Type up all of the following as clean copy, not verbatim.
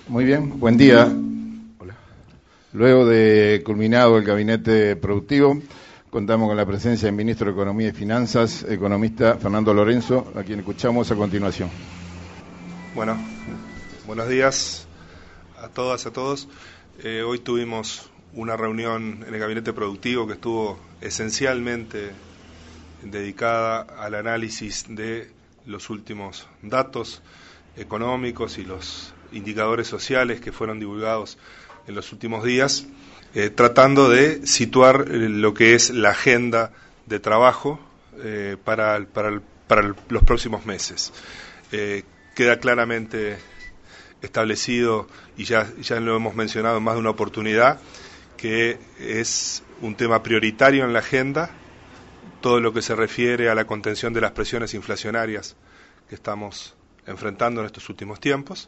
Muy bien, buen día. Hola. Luego de culminado el gabinete productivo, contamos con la presencia del ministro de Economía y Finanzas, economista Fernando Lorenzo, a quien escuchamos a continuación. Bueno, buenos días a todas, a todos. Hoy tuvimos una reunión en el gabinete productivo que estuvo esencialmente dedicada al análisis de los últimos datos económicos y los indicadores sociales que fueron divulgados en los últimos días, tratando de situar lo que es la agenda de trabajo para los próximos meses. Queda claramente establecido, y ya lo hemos mencionado en más de una oportunidad, que es un tema prioritario en la agenda, todo lo que se refiere a la contención de las presiones inflacionarias que estamos enfrentando en estos últimos tiempos.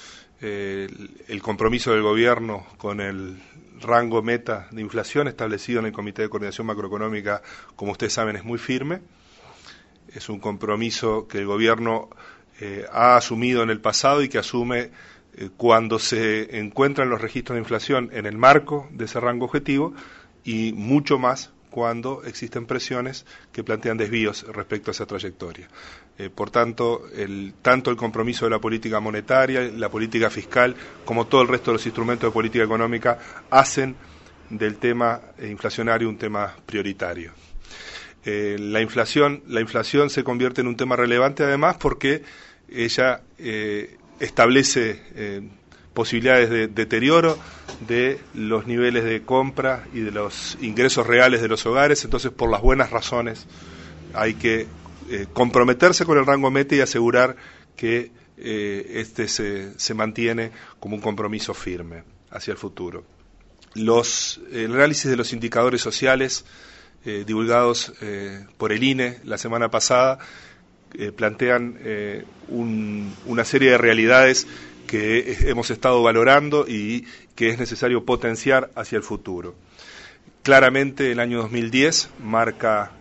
El compromiso del gobierno con el rango meta de inflación establecido en el Comité de Coordinación Macroeconómica, como ustedes saben, es muy firme. Es un compromiso que el gobierno ha asumido en el pasado y que asume cuando se encuentran los registros de inflación en el marco de ese rango objetivo, y mucho más cuando existen presiones que plantean desvíos respecto a esa trayectoria. Por tanto, tanto el compromiso de la política monetaria, la política fiscal, como todo el resto de los instrumentos de política económica hacen del tema inflacionario un tema prioritario. La inflación se convierte en un tema relevante además porque ella establece posibilidades de deterioro de los niveles de compra y de los ingresos reales de los hogares. Entonces, por las buenas razones, hay que comprometerse con el rango meta y asegurar que este se mantiene como un compromiso firme hacia el futuro. El análisis de los indicadores sociales divulgados por el INE la semana pasada plantean una serie de realidades que hemos estado valorando y que es necesario potenciar hacia el futuro. Claramente el año 2010 marca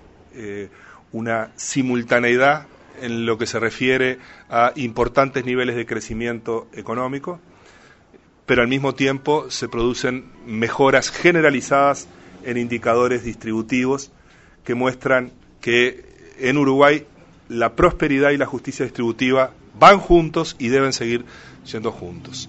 una simultaneidad en lo que se refiere a importantes niveles de crecimiento económico, pero al mismo tiempo se producen mejoras generalizadas en indicadores distributivos que muestran que en Uruguay la prosperidad y la justicia distributiva van juntos y deben seguir siendo juntos.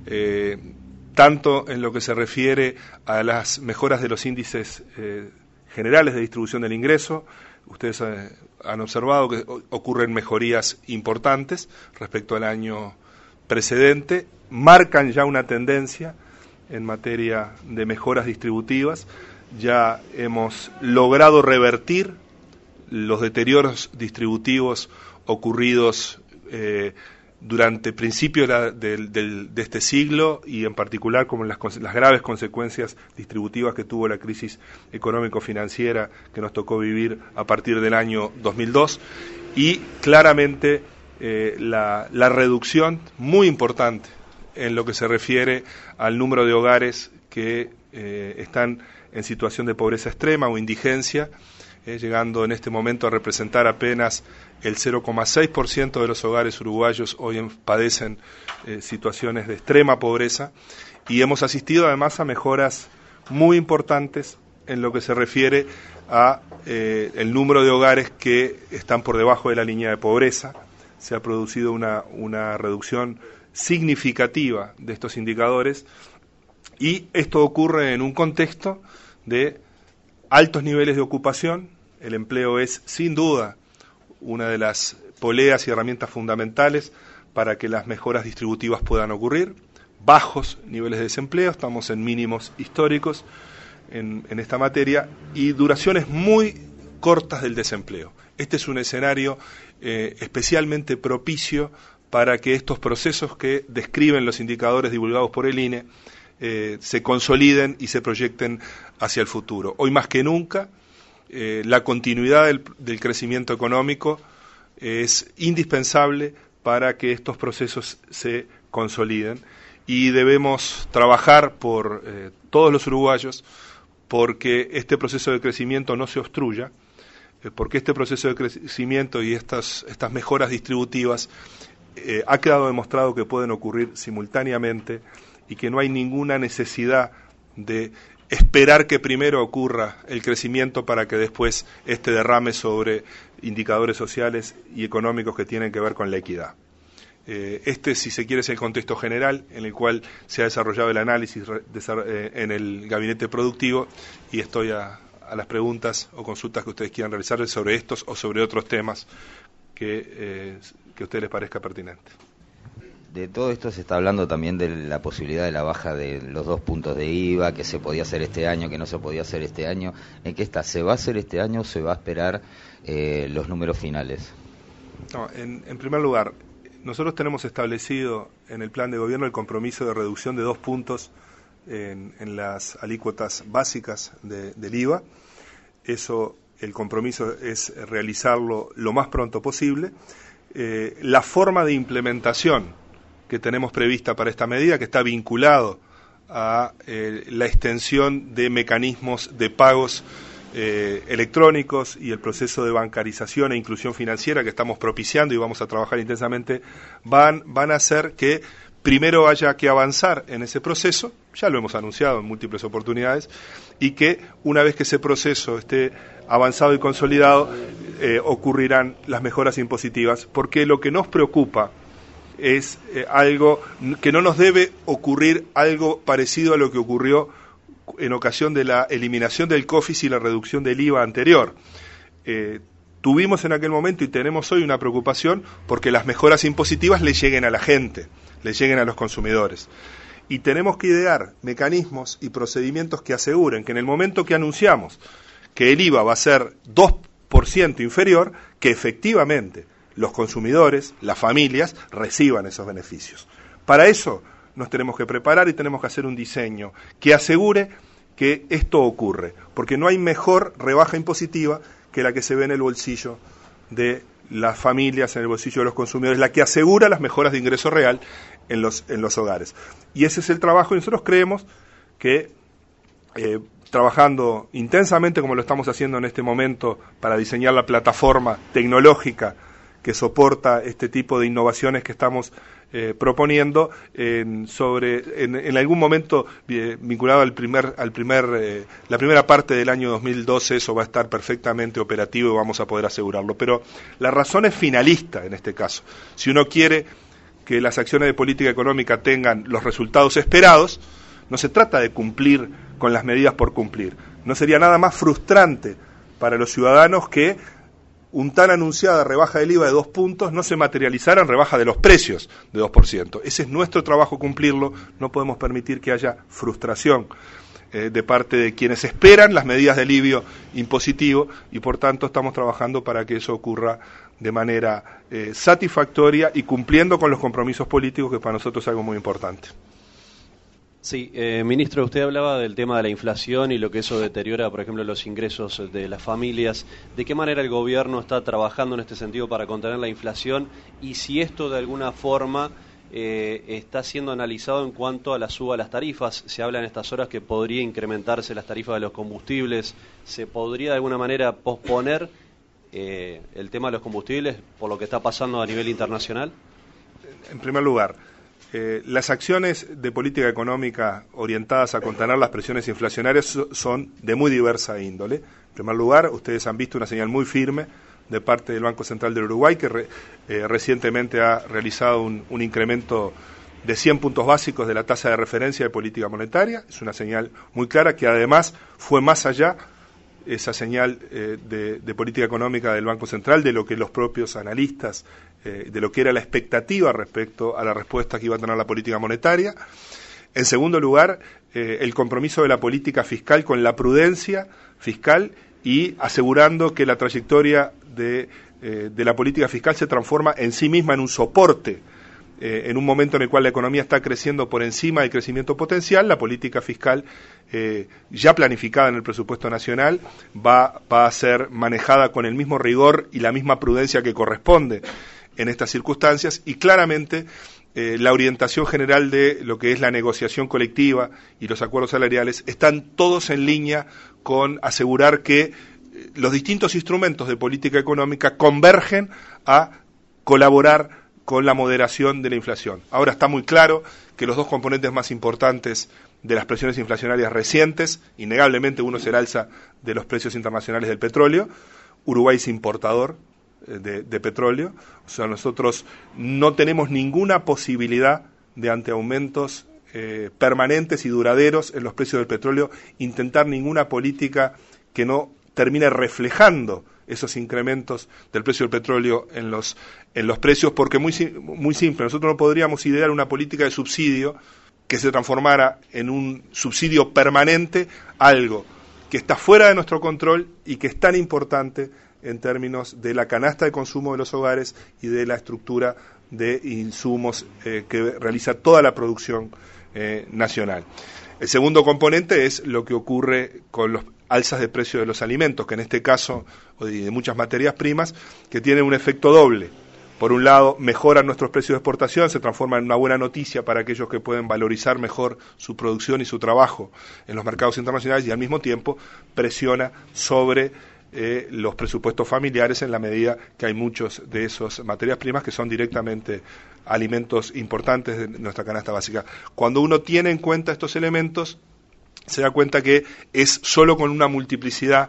Tanto en lo que se refiere a las mejoras de los índices generales de distribución del ingreso, ustedes han observado que ocurren mejorías importantes respecto al año precedente, marcan ya una tendencia en materia de mejoras distributivas. Ya hemos logrado revertir los deterioros distributivos ocurridos durante principios de este siglo, y en particular como las graves consecuencias distributivas que tuvo la crisis económico-financiera que nos tocó vivir a partir del año 2002, y claramente la reducción muy importante en lo que se refiere al número de hogares que están en situación de pobreza extrema o indigencia, llegando en este momento a representar apenas el 0,6% de los hogares uruguayos hoy padecen situaciones de extrema pobreza, y hemos asistido además a mejoras muy importantes en lo que se refiere a el número de hogares que están por debajo de la línea de pobreza. Se ha producido una reducción significativa de estos indicadores, y esto ocurre en un contexto de altos niveles de ocupación. El empleo es, sin duda, una de las poleas y herramientas fundamentales para que las mejoras distributivas puedan ocurrir. Bajos niveles de desempleo, estamos en mínimos históricos en esta materia, y duraciones muy cortas del desempleo. Este es un escenario especialmente propicio para que estos procesos que describen los indicadores divulgados por el INE se consoliden y se proyecten hacia el futuro. Hoy más que nunca, la continuidad del crecimiento económico es indispensable para que estos procesos se consoliden, y debemos trabajar por todos los uruguayos porque este proceso de crecimiento no se obstruya, porque este proceso de crecimiento y estas mejoras distributivas ha quedado demostrado que pueden ocurrir simultáneamente y que no hay ninguna necesidad de esperar que primero ocurra el crecimiento para que después este derrame sobre indicadores sociales y económicos que tienen que ver con la equidad. Si se quiere, es el contexto general en el cual se ha desarrollado el análisis en el gabinete productivo, y estoy a las preguntas o consultas que ustedes quieran realizar sobre estos o sobre otros temas que a ustedes les parezca pertinente. De todo esto se está hablando también de la posibilidad de la baja de los 2 puntos de IVA, que se podía hacer este año, que no se podía hacer este año. ¿En qué está? ¿Se va a hacer este año o se va a esperar los números finales? No, en primer lugar, nosotros tenemos establecido en el plan de gobierno el compromiso de reducción de 2 puntos en las alícuotas básicas del IVA. El compromiso es realizarlo lo más pronto posible. La forma de implementación que tenemos prevista para esta medida, que está vinculado a la extensión de mecanismos de pagos electrónicos y el proceso de bancarización e inclusión financiera que estamos propiciando y vamos a trabajar intensamente, van a hacer que primero haya que avanzar en ese proceso, ya lo hemos anunciado en múltiples oportunidades, y que una vez que ese proceso esté avanzado y consolidado, ocurrirán las mejoras impositivas, porque lo que nos preocupa es algo que no nos debe ocurrir, algo parecido a lo que ocurrió en ocasión de la eliminación del COFICE y la reducción del IVA anterior. Tuvimos en aquel momento y tenemos hoy una preocupación porque las mejoras impositivas le lleguen a la gente, le lleguen a los consumidores. Y tenemos que idear mecanismos y procedimientos que aseguren que en el momento que anunciamos que el IVA va a ser 2% inferior, que efectivamente los consumidores, las familias, reciban esos beneficios. Para eso nos tenemos que preparar y tenemos que hacer un diseño que asegure que esto ocurre, porque no hay mejor rebaja impositiva que la que se ve en el bolsillo de las familias, en el bolsillo de los consumidores, la que asegura las mejoras de ingreso real en los hogares. Y ese es el trabajo, y nosotros creemos que trabajando intensamente como lo estamos haciendo en este momento para diseñar la plataforma tecnológica que soporta este tipo de innovaciones que estamos proponiendo, en algún momento vinculado la primera parte del año 2012, eso va a estar perfectamente operativo y vamos a poder asegurarlo. Pero la razón es finalista en este caso. Si uno quiere que las acciones de política económica tengan los resultados esperados, no se trata de cumplir con las medidas por cumplir. No sería nada más frustrante para los ciudadanos que un tan anunciada rebaja del IVA de 2 puntos no se materializara en rebaja de los precios de 2%. Ese es nuestro trabajo cumplirlo, no podemos permitir que haya frustración de parte de quienes esperan las medidas de alivio impositivo y por tanto estamos trabajando para que eso ocurra de manera satisfactoria y cumpliendo con los compromisos políticos, que para nosotros es algo muy importante. Sí, ministro, usted hablaba del tema de la inflación y lo que eso deteriora, por ejemplo, los ingresos de las familias. ¿De qué manera el gobierno está trabajando en este sentido para contener la inflación? Y si esto de alguna forma está siendo analizado en cuanto a la suba de las tarifas. Se habla en estas horas que podría incrementarse las tarifas de los combustibles. ¿Se podría de alguna manera posponer el tema de los combustibles por lo que está pasando a nivel internacional? En primer lugar, las acciones de política económica orientadas a contener las presiones inflacionarias son de muy diversa índole. En primer lugar, ustedes han visto una señal muy firme de parte del Banco Central del Uruguay, que recientemente ha realizado un incremento de 100 puntos básicos de la tasa de referencia de política monetaria. Es una señal muy clara que además fue más allá, esa señal de política económica del Banco Central, de lo que los propios analistas, de lo que era la expectativa respecto a la respuesta que iba a tener la política monetaria. En segundo lugar, el compromiso de la política fiscal con la prudencia fiscal y asegurando que la trayectoria de la política fiscal se transforma en sí misma en un soporte. En un momento en el cual la economía está creciendo por encima del crecimiento potencial, la política fiscal ya planificada en el presupuesto nacional va a ser manejada con el mismo rigor y la misma prudencia que corresponde en estas circunstancias, y claramente la orientación general de lo que es la negociación colectiva y los acuerdos salariales están todos en línea con asegurar que los distintos instrumentos de política económica convergen a colaborar con la moderación de la inflación. Ahora está muy claro que los dos componentes más importantes de las presiones inflacionarias recientes, innegablemente uno es el alza de los precios internacionales del petróleo. Uruguay es importador de petróleo, o sea, nosotros no tenemos ninguna posibilidad de, ante aumentos permanentes y duraderos en los precios del petróleo, intentar ninguna política que no termine reflejando esos incrementos del precio del petróleo en los precios, porque muy simple, nosotros no podríamos idear una política de subsidio que se transformara en un subsidio permanente, algo que está fuera de nuestro control y que es tan importante en términos de la canasta de consumo de los hogares y de la estructura de insumos que realiza toda la producción nacional. El segundo componente es lo que ocurre con los alzas de precio de los alimentos, que en este caso, o de muchas materias primas, que tienen un efecto doble. Por un lado, mejoran nuestros precios de exportación, se transforman en una buena noticia para aquellos que pueden valorizar mejor su producción y su trabajo en los mercados internacionales, y al mismo tiempo presiona sobre los presupuestos familiares, en la medida que hay muchos de esas materias primas que son directamente alimentos importantes de nuestra canasta básica. Cuando uno tiene en cuenta estos elementos, se da cuenta que es solo con una multiplicidad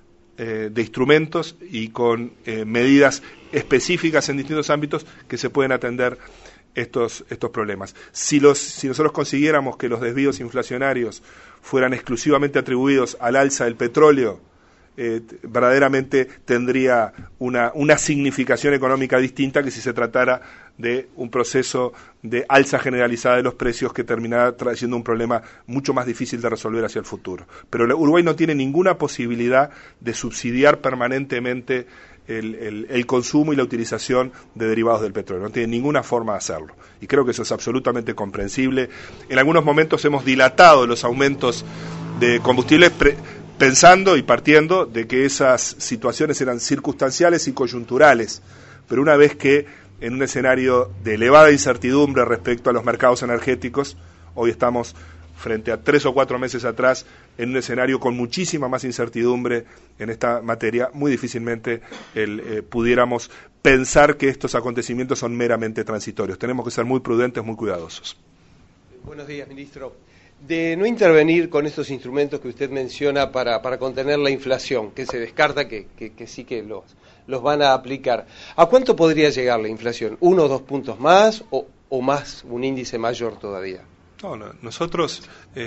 de instrumentos y con medidas específicas en distintos ámbitos que se pueden atender estos problemas. Si nosotros consiguiéramos que los desvíos inflacionarios fueran exclusivamente atribuidos al alza del petróleo, verdaderamente tendría una significación económica distinta que si se tratara de un proceso de alza generalizada de los precios que terminara trayendo un problema mucho más difícil de resolver hacia el futuro. Pero Uruguay no tiene ninguna posibilidad de subsidiar permanentemente el consumo y la utilización de derivados del petróleo. No tiene ninguna forma de hacerlo. Y creo que eso es absolutamente comprensible. En algunos momentos hemos dilatado los aumentos de combustibles pensando y partiendo de que esas situaciones eran circunstanciales y coyunturales, pero una vez que en un escenario de elevada incertidumbre respecto a los mercados energéticos, hoy estamos frente a 3 o 4 meses atrás en un escenario con muchísima más incertidumbre en esta materia, muy difícilmente pudiéramos pensar que estos acontecimientos son meramente transitorios. Tenemos que ser muy prudentes, muy cuidadosos. Buenos días, ministro. De no intervenir con estos instrumentos que usted menciona para contener la inflación, que se descarta que sí que los van a aplicar, ¿a cuánto podría llegar la inflación? ¿1 o 2 puntos más o más, un índice mayor todavía? No, nosotros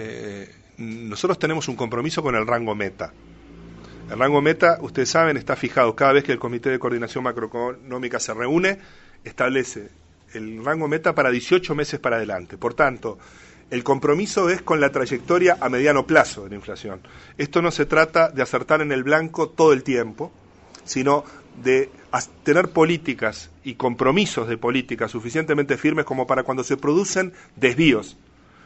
tenemos un compromiso con el rango meta. El rango meta, ustedes saben, está fijado cada vez que el Comité de Coordinación Macroeconómica se reúne, establece el rango meta para 18 meses para adelante. Por tanto, el compromiso es con la trayectoria a mediano plazo de la inflación. Esto no se trata de acertar en el blanco todo el tiempo, sino de tener políticas y compromisos de políticas suficientemente firmes como para cuando se producen desvíos,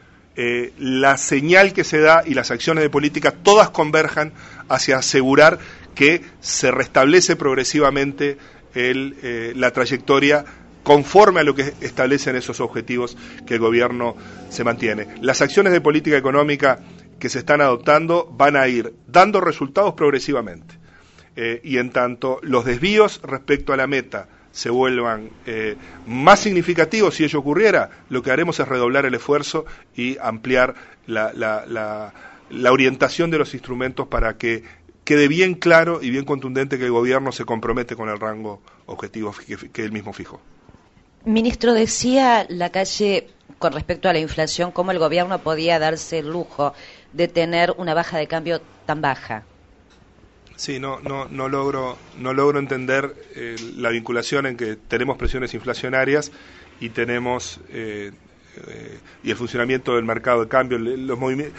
la señal que se da y las acciones de política todas converjan hacia asegurar que se restablece progresivamente la trayectoria conforme a lo que establecen esos objetivos que el gobierno se mantiene. Las acciones de política económica que se están adoptando van a ir dando resultados progresivamente. Y en tanto los desvíos respecto a la meta se vuelvan más significativos, si ello ocurriera, lo que haremos es redoblar el esfuerzo y ampliar la orientación de los instrumentos para que quede bien claro y bien contundente que el gobierno se compromete con el rango objetivo que él mismo fijó. Ministro, decía Lacalle con respecto a la inflación, cómo el gobierno podía darse el lujo de tener una baja de cambio tan baja. Sí, no logro entender la vinculación en que tenemos presiones inflacionarias y tenemos y el funcionamiento del mercado de cambio, los movimientos,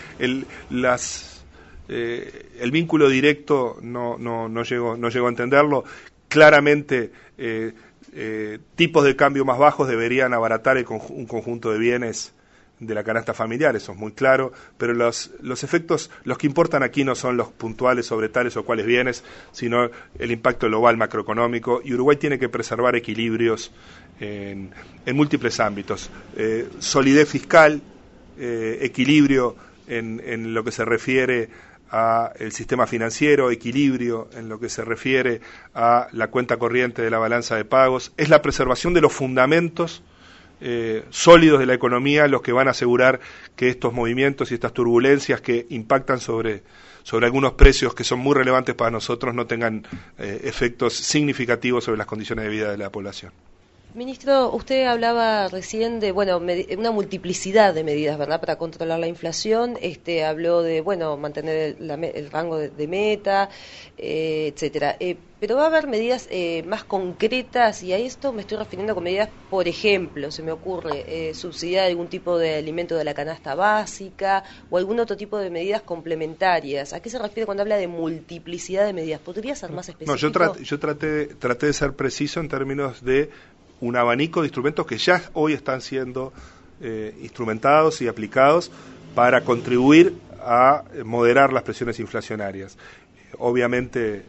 el vínculo directo no llego a entenderlo. Claramente tipos de cambio más bajos deberían abaratar un conjunto de bienes de la canasta familiar, eso es muy claro, pero los efectos, los que importan aquí no son los puntuales sobre tales o cuales bienes, sino el impacto global macroeconómico, y Uruguay tiene que preservar equilibrios en múltiples ámbitos, solidez fiscal, equilibrio en lo que se refiere a el sistema financiero, equilibrio en lo que se refiere a la cuenta corriente de la balanza de pagos, es la preservación de los fundamentos sólidos de la economía los que van a asegurar que estos movimientos y estas turbulencias que impactan sobre algunos precios que son muy relevantes para nosotros no tengan efectos significativos sobre las condiciones de vida de la población. Ministro, usted hablaba recién de, una multiplicidad de medidas, ¿verdad?, para controlar la inflación. Habló de, mantener el rango de meta, etcétera. Pero va a haber medidas más concretas, y a esto me estoy refiriendo con medidas, por ejemplo, se me ocurre subsidiar algún tipo de alimento de la canasta básica o algún otro tipo de medidas complementarias. ¿A qué se refiere cuando habla de multiplicidad de medidas? ¿Podría ser más específico? No, yo traté de ser preciso en términos de un abanico de instrumentos que ya hoy están siendo instrumentados y aplicados para contribuir a moderar las presiones inflacionarias. Obviamente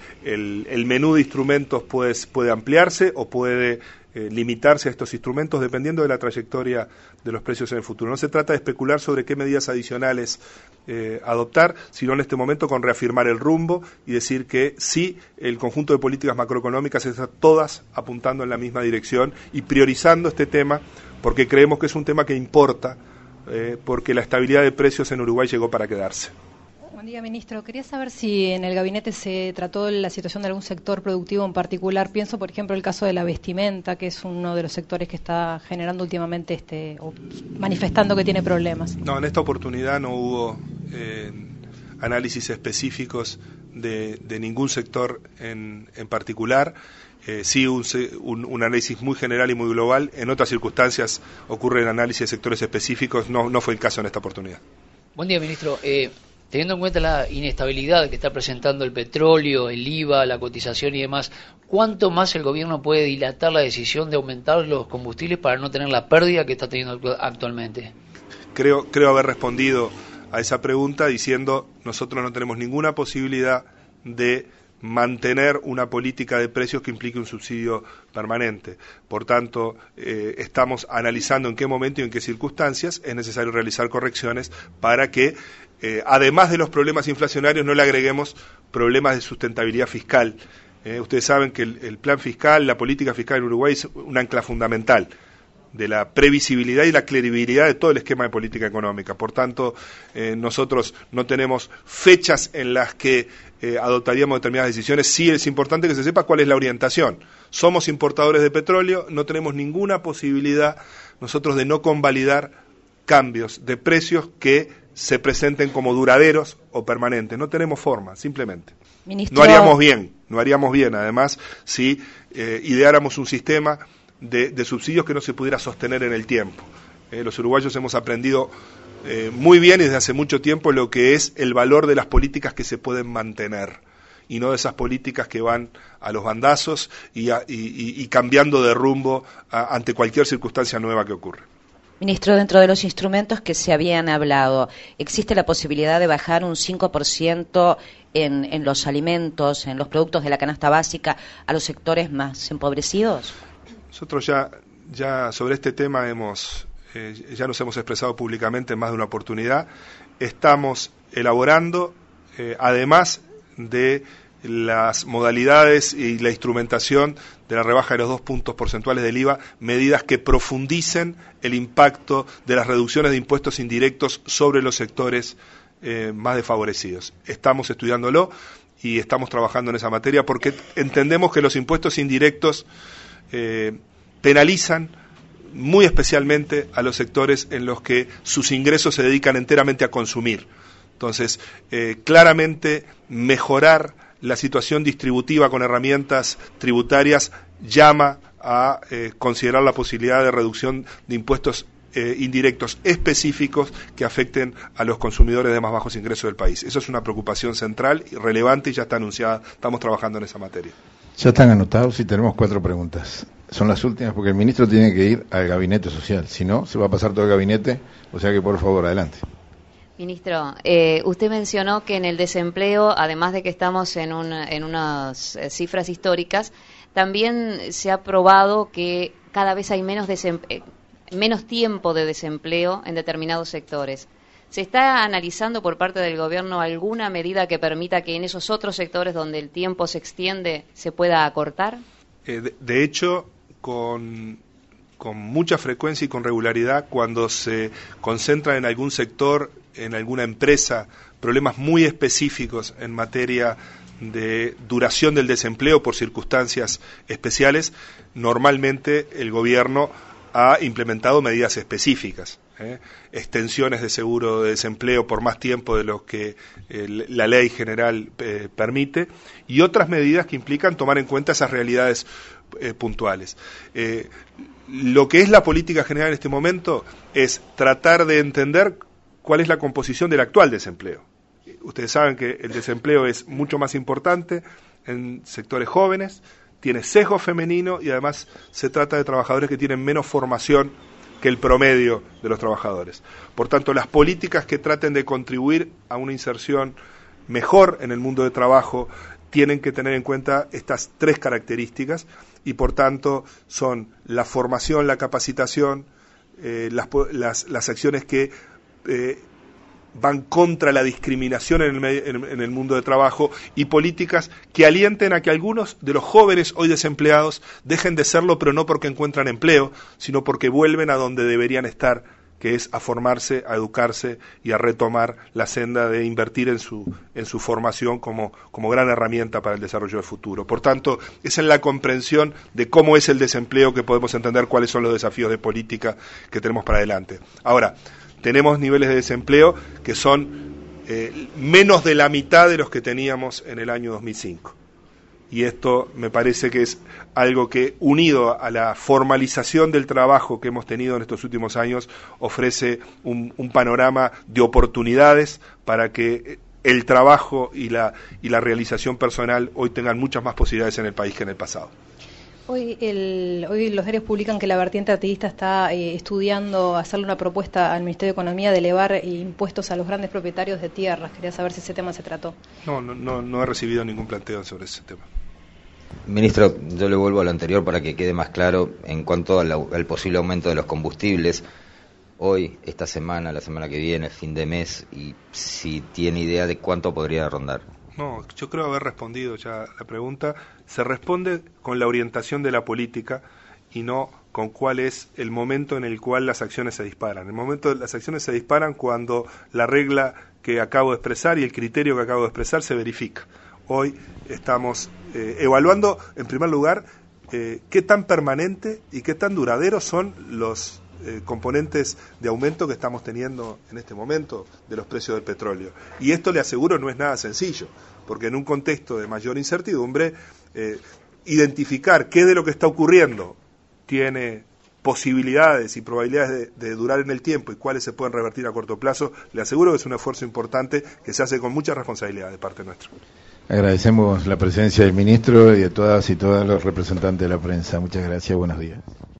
el menú de instrumentos puede ampliarse o puede limitarse a estos instrumentos dependiendo de la trayectoria de los precios en el futuro. No se trata de especular sobre qué medidas adicionales adoptar, sino en este momento con reafirmar el rumbo y decir que sí, el conjunto de políticas macroeconómicas están todas apuntando en la misma dirección y priorizando este tema porque creemos que es un tema que importa, porque la estabilidad de precios en Uruguay llegó para quedarse. Buen día, ministro. Quería saber si en el gabinete se trató la situación de algún sector productivo en particular. Pienso, por ejemplo, el caso de la vestimenta, que es uno de los sectores que está generando últimamente o manifestando que tiene problemas. No, en esta oportunidad no hubo análisis específicos de ningún sector en particular. Sí un análisis muy general y muy global. En otras circunstancias ocurre el análisis de sectores específicos. No fue el caso en esta oportunidad. Buen día, ministro. Teniendo en cuenta la inestabilidad que está presentando el petróleo, el IVA, la cotización y demás, ¿cuánto más el gobierno puede dilatar la decisión de aumentar los combustibles para no tener la pérdida que está teniendo actualmente? Creo haber respondido a esa pregunta diciendo nosotros no tenemos ninguna posibilidad de mantener una política de precios que implique un subsidio permanente. Por tanto, estamos analizando en qué momento y en qué circunstancias es necesario realizar correcciones para que además de los problemas inflacionarios, no le agreguemos problemas de sustentabilidad fiscal. Ustedes saben que el plan fiscal, la política fiscal en Uruguay es un ancla fundamental de la previsibilidad y la credibilidad de todo el esquema de política económica. Por tanto, nosotros no tenemos fechas en las que adoptaríamos determinadas decisiones. Sí es importante que se sepa cuál es la orientación. Somos importadores de petróleo, no tenemos ninguna posibilidad nosotros de no convalidar cambios de precios que se presenten como duraderos o permanentes. No tenemos forma, simplemente. Ministro... No haríamos bien, además, si ideáramos un sistema de subsidios que no se pudiera sostener en el tiempo. Los uruguayos hemos aprendido muy bien y desde hace mucho tiempo lo que es el valor de las políticas que se pueden mantener y no de esas políticas que van a los bandazos y cambiando de rumbo ante cualquier circunstancia nueva que ocurre. Ministro, dentro de los instrumentos que se habían hablado, ¿existe la posibilidad de bajar un 5% en los alimentos, en los productos de la canasta básica, a los sectores más empobrecidos? Nosotros ya sobre este tema ya nos hemos expresado públicamente en más de una oportunidad. Estamos elaborando, además de las modalidades y la instrumentación de la rebaja de los 2 puntos porcentuales del IVA, medidas que profundicen el impacto de las reducciones de impuestos indirectos sobre los sectores más desfavorecidos. Estamos estudiándolo y estamos trabajando en esa materia porque entendemos que los impuestos indirectos penalizan muy especialmente a los sectores en los que sus ingresos se dedican enteramente a consumir. Entonces, claramente mejorar la situación distributiva con herramientas tributarias llama a considerar la posibilidad de reducción de impuestos indirectos específicos que afecten a los consumidores de más bajos ingresos del país. Eso es una preocupación central y relevante y ya está anunciada, estamos trabajando en esa materia. Ya están anotados y tenemos 4 preguntas. Son las últimas porque el ministro tiene que ir al gabinete social, si no, se va a pasar todo el gabinete, o sea que por favor, adelante. Ministro, usted mencionó que en el desempleo, además de que estamos en unas cifras históricas, también se ha probado que cada vez hay menos tiempo de desempleo en determinados sectores. ¿Se está analizando por parte del gobierno alguna medida que permita que en esos otros sectores donde el tiempo se extiende se pueda acortar? De hecho, con mucha frecuencia y con regularidad, cuando se concentra en algún sector, en alguna empresa, problemas muy específicos en materia de duración del desempleo por circunstancias especiales, normalmente el gobierno ha implementado medidas específicas, extensiones de seguro de desempleo por más tiempo de lo que la ley general permite, y otras medidas que implican tomar en cuenta esas realidades puntuales. Lo que es la política general en este momento es tratar de entender cuál es la composición del actual desempleo. Ustedes saben que el desempleo es mucho más importante en sectores jóvenes, tiene sesgo femenino y además se trata de trabajadores que tienen menos formación que el promedio de los trabajadores. Por tanto, las políticas que traten de contribuir a una inserción mejor en el mundo de trabajo tienen que tener en cuenta estas tres características y, por tanto, son la formación, la capacitación, las acciones que van contra la discriminación en el mundo de trabajo y políticas que alienten a que algunos de los jóvenes hoy desempleados dejen de serlo, pero no porque encuentran empleo, sino porque vuelven a donde deberían estar, que es a formarse, a educarse y a retomar la senda de invertir en su formación como gran herramienta para el desarrollo del futuro. Por tanto, es en la comprensión de cómo es el desempleo que podemos entender cuáles son los desafíos de política que tenemos para adelante. Ahora, tenemos niveles de desempleo que son menos de la mitad de los que teníamos en el año 2005. Y esto me parece que es algo que, unido a la formalización del trabajo que hemos tenido en estos últimos años, ofrece un panorama de oportunidades para que el trabajo y la realización personal hoy tengan muchas más posibilidades en el país que en el pasado. Hoy los diarios publican que la vertiente artiguista está estudiando hacerle una propuesta al Ministerio de Economía de elevar impuestos a los grandes propietarios de tierras. Quería saber si ese tema se trató. No he recibido ningún planteo sobre ese tema. Ministro, yo le vuelvo a lo anterior para que quede más claro en cuanto al posible aumento de los combustibles. Hoy, esta semana, la semana que viene, fin de mes, y si tiene idea de cuánto podría rondar. No, yo creo haber respondido ya la pregunta. Se responde con la orientación de la política y no con cuál es el momento en el cual las acciones se disparan. El momento de las acciones se disparan cuando la regla que acabo de expresar y el criterio que acabo de expresar se verifica. Hoy estamos evaluando, en primer lugar, qué tan permanente y qué tan duradero son los componentes de aumento que estamos teniendo en este momento de los precios del petróleo. Y esto, le aseguro, no es nada sencillo, porque en un contexto de mayor incertidumbre, identificar qué de lo que está ocurriendo tiene posibilidades y probabilidades de durar en el tiempo y cuáles se pueden revertir a corto plazo, le aseguro que es un esfuerzo importante que se hace con mucha responsabilidad de parte nuestra. Agradecemos la presencia del ministro y de todas y todos los representantes de la prensa. Muchas gracias, buenos días.